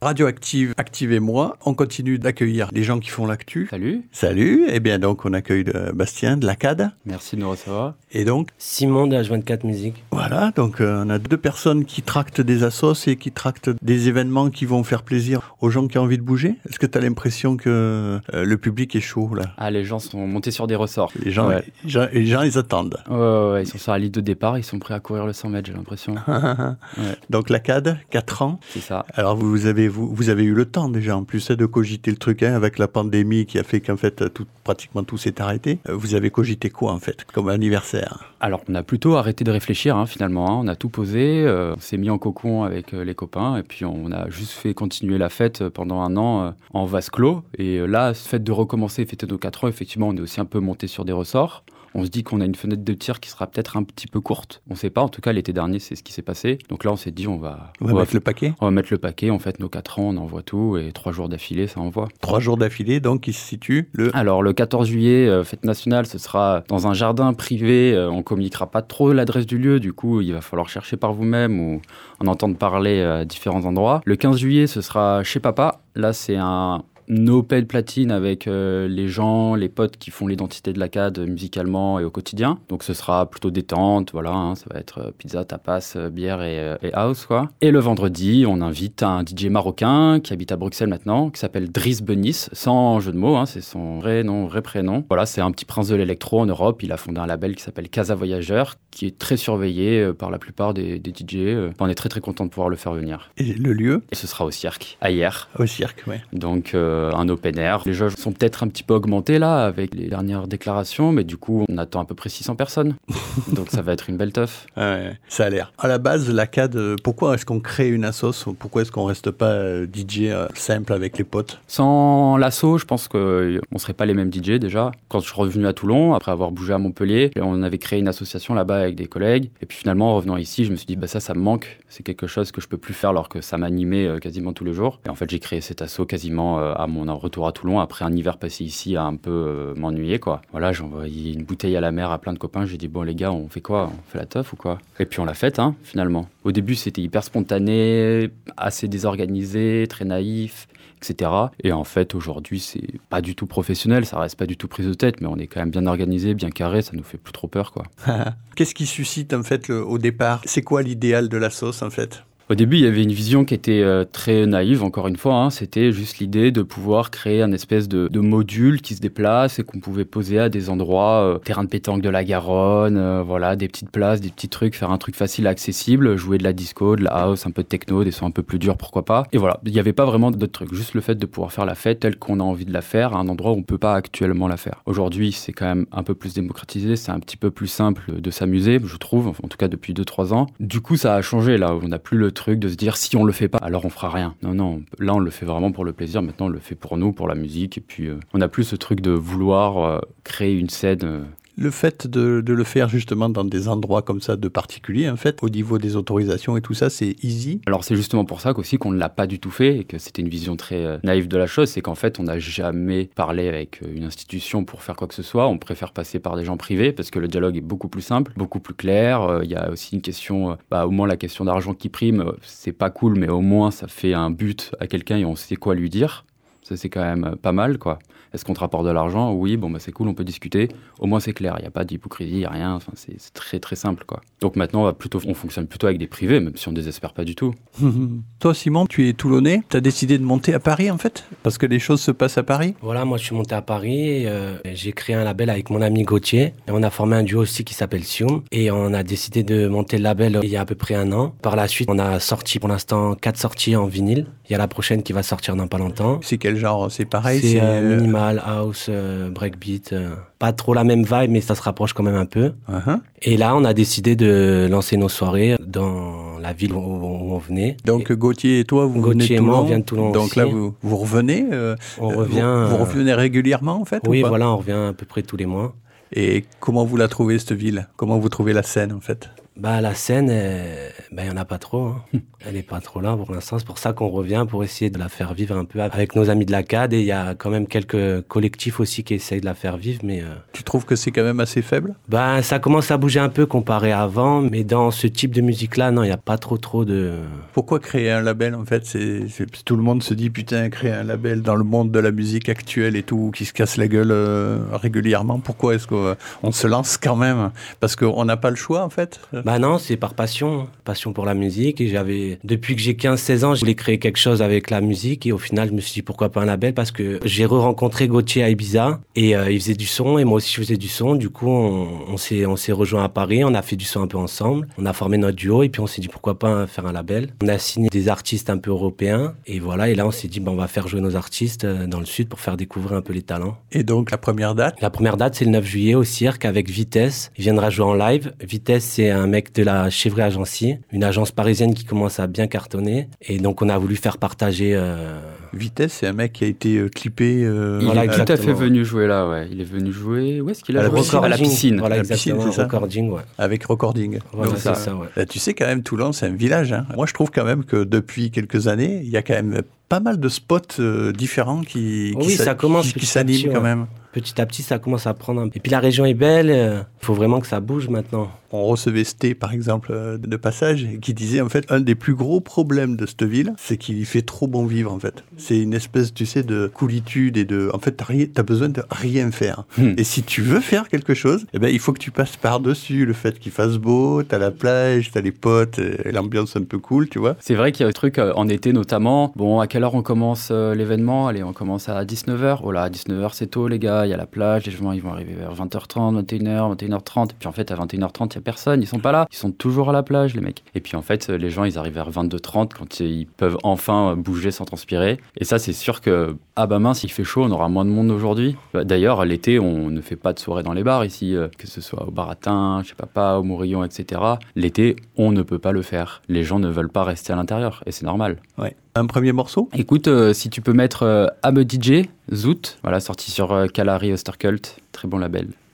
Radioactive, Active et moi, on continue d'accueillir les gens qui font l'actu. Salut. Salut. Eh bien, donc, on accueille Bastien de la CAD. Merci de nous recevoir. Et donc Simon de H24 Musique. Voilà, donc on a 2 personnes qui tractent des assos et qui tractent des événements qui vont faire plaisir aux gens qui ont envie de bouger. Est-ce que tu as l'impression que le public est chaud, là? Ah, les gens sont montés sur des ressorts. Les gens, ils attendent. Ouais, ils sont sur la ligne de départ, ils sont prêts à courir le 100 mètres, j'ai l'impression. Donc la CAD, 4 ans. C'est ça. Alors vous avez eu le temps déjà en plus de cogiter le truc avec la pandémie qui a fait qu'en fait pratiquement tout s'est arrêté. Vous avez cogité quoi en fait comme anniversaire? Alors on a plutôt arrêté de réfléchir finalement. On a tout posé, on s'est mis en cocon avec les copains et puis on a juste fait continuer la fête pendant un an en vase clos. Et là, ce fait de recommencer et fêter nos 4 ans, effectivement, on est aussi un peu monté sur des ressorts. On se dit qu'on a une fenêtre de tir qui sera peut-être un petit peu courte. On ne sait pas, en tout cas l'été dernier, c'est ce qui s'est passé. Donc là, on s'est dit, on va mettre le paquet. On va mettre le paquet, on fête nos 4 ans, on envoie tout, et 3 jours d'affilée, ça envoie. 3 jours d'affilée, donc il se situe Alors le 14 juillet, fête nationale, ce sera dans un jardin privé, on ne communiquera pas trop l'adresse du lieu, du coup, il va falloir chercher par vous-même ou en entendre parler à différents endroits. Le 15 juillet, ce sera chez papa. Là, c'est un open platine avec les gens, les potes qui font l'identité de la CAD musicalement et au quotidien. Donc ce sera plutôt détente, voilà, ça va être pizza, tapas, bière et house, quoi. Et le vendredi, on invite un DJ marocain qui habite à Bruxelles maintenant, qui s'appelle Driss Benis, sans jeu de mots, c'est son vrai nom, vrai prénom. Voilà, c'est un petit prince de l'électro en Europe. Il a fondé un label qui s'appelle Casa Voyageur, qui est très surveillé par la plupart des DJ. On est très très content de pouvoir le faire venir. Et le lieu? Et ce sera au Cirque, à hier. Au Cirque, oui. Donc un open air. Les jauges sont peut-être un petit peu augmentés là avec les dernières déclarations, mais du coup on attend à peu près 600 personnes. Donc ça va être une belle teuf. Ouais, ça a l'air. À la base, la CAD, pourquoi est-ce qu'on crée une assos? Pourquoi est-ce qu'on reste pas DJ simple avec les potes? Sans l'asso, je pense qu'on serait pas les mêmes DJ déjà. Quand je suis revenu à Toulon, après avoir bougé à Montpellier, on avait créé une association là-bas avec des collègues. Et puis finalement, en revenant ici, je me suis dit, ça me manque. C'est quelque chose que je peux plus faire alors que ça m'animait quasiment tous les jours. Et en fait, j'ai créé cet asso quasiment à mon retour à Toulon, après un hiver passé ici à un peu m'ennuyer, quoi. Voilà, j'ai envoyé une bouteille à la mer à plein de copains, j'ai dit, bon les gars, on fait quoi? On fait la teuf ou quoi? Et puis on l'a faite, finalement. Au début, c'était hyper spontané, assez désorganisé, très naïf, etc. Et en fait, aujourd'hui, c'est pas du tout professionnel, ça reste pas du tout prise de tête, mais on est quand même bien organisé, bien carré, ça nous fait plus trop peur, quoi. Qu'est-ce qui suscite, en fait, au départ? C'est quoi l'idéal de la sauce, en fait? Au début, il y avait une vision qui était très naïve, encore une fois. C'était juste l'idée de pouvoir créer un espèce de module qui se déplace et qu'on pouvait poser à des endroits, terrain de pétanque de la Garonne, voilà, des petites places, des petits trucs, faire un truc facile et accessible, jouer de la disco, de la house, un peu de techno, des sons un peu plus durs, pourquoi pas. Et voilà, il n'y avait pas vraiment d'autres trucs. Juste le fait de pouvoir faire la fête telle qu'on a envie de la faire à un endroit où on ne peut pas actuellement la faire. Aujourd'hui, c'est quand même un peu plus démocratisé, c'est un petit peu plus simple de s'amuser, je trouve, en tout cas depuis 2-3 ans. Du coup, ça a changé, là, on n'a plus le truc de se dire si on le fait pas alors on fera rien. Non, là on le fait vraiment pour le plaisir, maintenant on le fait pour nous, pour la musique, et puis on n'a plus ce truc de vouloir créer une scène. Le fait de le faire justement dans des endroits comme ça de particuliers, en fait, au niveau des autorisations et tout ça, c'est easy. Alors c'est justement pour ça qu'aussi qu'on ne l'a pas du tout fait et que c'était une vision très naïve de la chose, c'est qu'en fait on n'a jamais parlé avec une institution pour faire quoi que ce soit, on préfère passer par des gens privés parce que le dialogue est beaucoup plus simple, beaucoup plus clair. Il y a aussi une question, au moins la question d'argent qui prime, c'est pas cool, mais au moins ça fait un but à quelqu'un et on sait quoi lui dire. Ça, c'est quand même pas mal, quoi. Est-ce qu'on te rapporte de l'argent? Oui, c'est cool, on peut discuter. Au moins, c'est clair, il n'y a pas d'hypocrisie, il n'y a rien. Enfin, c'est très, très simple, quoi. Donc maintenant, on fonctionne plutôt avec des privés, même si on ne désespère pas du tout. Toi, Simon, tu es Toulonnais. Tu as décidé de monter à Paris, en fait? Parce que les choses se passent à Paris? Voilà, moi, je suis monté à Paris. J'ai créé un label avec mon ami Gauthier. Et on a formé un duo aussi qui s'appelle Sium. Et on a décidé de monter le label il y a à peu près 1 an. Par la suite, on a sorti pour l'instant 4 sorties en vinyle. Il y a la prochaine qui va sortir dans pas longtemps. C'est quel genre? C'est pareil? C'est minimal, house, breakbeat. Pas trop la même vibe, mais ça se rapproche quand même un peu. Uh-huh. Et là, on a décidé de lancer nos soirées dans la ville où on venait. Donc Gauthier et toi, vous venez de Gauthier et Toulon. moi, on vient de Toulon Donc aussi. là, vous revenez. On revient. Vous revenez régulièrement, en fait? Oui, ou pas? voilà, on revient à peu près tous les mois. Et comment vous la trouvez, cette ville? Comment vous trouvez la scène, en fait? La scène, il y en a pas trop. Hein. Elle est pas trop là pour l'instant. C'est pour ça qu'on revient pour essayer de la faire vivre un peu avec nos amis de la CAD. Et il y a quand même quelques collectifs aussi qui essayent de la faire vivre. Mais tu trouves que c'est quand même assez faible ? Ça commence à bouger un peu comparé à avant. Mais dans ce type de musique-là, non, il n'y a pas trop de... Pourquoi créer un label en fait ? Tout le monde se dit putain, créer un label dans le monde de la musique actuelle et tout, qui se casse la gueule régulièrement. Pourquoi est-ce qu'on se lance quand même ? Parce qu'on n'a pas le choix en fait ? Non, c'est par passion pour la musique. Et depuis que j'ai 15-16 ans, je voulais créer quelque chose avec la musique. Et au final, je me suis dit pourquoi pas un label, parce que j'ai re-rencontré Gauthier à Ibiza et il faisait du son et moi aussi je faisais du son. Du coup, on s'est rejoints à Paris, on a fait du son un peu ensemble, on a formé notre duo et puis on s'est dit pourquoi pas faire un label. On a signé des artistes un peu européens et voilà. Et là, on s'est dit on va faire jouer nos artistes dans le sud pour faire découvrir un peu les talents. Et donc la première date ? La première date, c'est le 9 juillet au Cirque avec Vitesse. Il viendra jouer en live. Vitesse, c'est un mec de la Chevry Agency, une agence parisienne qui commence à bien cartonner. Et donc, on a voulu faire partager... Vitesse, c'est un mec qui a été clippé... il est tout à fait venu jouer là, ouais. Il est venu jouer... Où est-ce qu'il a joué ? À la piscine. Voilà, exactement, piscine, Recording, ouais. Avec Recording. Voilà, c'est ça, ouais. Là, tu sais, quand même, Toulon, c'est un village. Hein. Moi, je trouve quand même que depuis quelques années, il y a quand même pas mal de spots différents qui s'animent quand même. Petit à petit, ça commence à prendre. Et puis la région est belle, il faut vraiment que ça bouge maintenant. On recevait Sté, par exemple, de passage, qui disait en fait un des plus gros problèmes de cette ville, c'est qu'il fait trop bon vivre en fait. C'est une espèce, tu sais, de coolitude et de. En fait, t'as besoin de rien faire. Et si tu veux faire quelque chose, il faut que tu passes par-dessus le fait qu'il fasse beau, t'as la plage, t'as les potes, et l'ambiance un peu cool, tu vois. C'est vrai qu'il y a un truc en été notamment. Bon, à quelle heure on commence l'événement ? Allez, on commence à 19h. Oh là, à 19h, c'est tôt, les gars. Il y a la plage, les gens ils vont arriver vers 20h30, 21h, 21h30. Et puis en fait, à 21h30, il n'y a personne, ils sont pas là. Ils sont toujours à la plage, les mecs. Et puis en fait, les gens, ils arrivent vers 22h30 quand ils peuvent enfin bouger sans transpirer. Et ça, c'est sûr que, mince, il fait chaud, on aura moins de monde aujourd'hui. D'ailleurs, l'été, on ne fait pas de soirée dans les bars ici, que ce soit au Baratin, chez Papa, au Mourillon, etc. L'été, on ne peut pas le faire. Les gens ne veulent pas rester à l'intérieur. Et c'est normal. Ouais. Un premier morceau ? Écoute, si tu peux mettre I'm a DJ, Zoot, voilà, sorti sur Kalari Ostercult, très bon label.